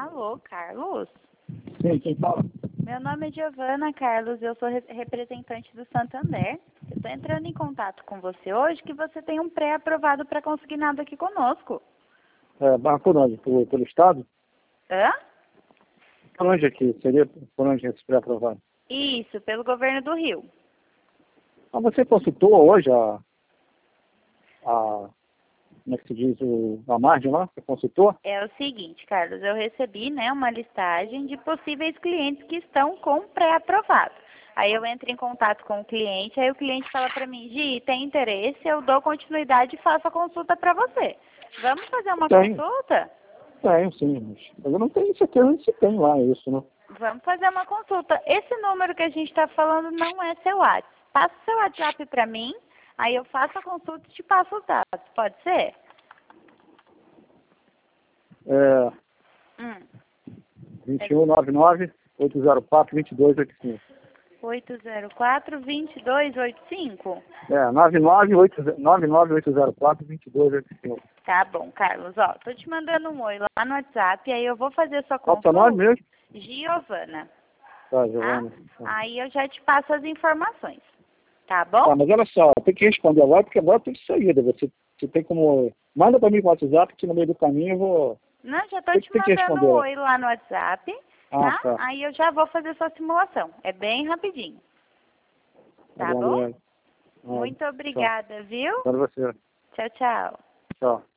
Alô, Carlos? Sim, quem fala? Meu nome é Giovana, Carlos, eu sou representante do Santander. Eu estou entrando em contato com você hoje que você tem um pré-aprovado para consignado aqui conosco. Por onde? Pelo Estado? Hã? Por onde aqui? Seria por onde esse pré-aprovado? Isso, pelo governo do Rio. Ah, você consultou hoje como é que se diz, a margem lá? Você consultou? É o seguinte, Carlos, eu recebi, uma listagem de possíveis clientes que estão com pré-aprovado. Aí eu entro em contato com o cliente, aí o cliente fala para mim, Gi, tem interesse, eu dou continuidade e faço a consulta para você. Vamos fazer uma consulta? Tenho, sim, mas eu não tenho certeza se tem lá isso, né? Vamos fazer uma consulta. Esse número que a gente está falando não é seu WhatsApp. Passa o seu WhatsApp para mim, aí eu faço a consulta e te passo os dados. Pode ser? 2199-804-2285. 804-2285? 99804-2285. Tá bom, Carlos. Ó, tô te mandando um oi lá no WhatsApp, aí eu vou fazer sua Qual é o consulta. seu nome mesmo? Giovana. Tá, Giovana. Tá? Aí eu já te passo as informações. Tá bom? Tá, mas olha só, tem que responder agora, porque agora tem que saída. Você tem como... Manda pra mim no WhatsApp, que no meio do caminho eu vou... Não, já tô te Tem que mandando responder. um oi lá no WhatsApp, tá? Tá. Aí eu já vou fazer sua simulação. É bem rapidinho. Tá bom? Obrigado. Muito obrigada, viu? Para você. Tchau, tchau. Tchau.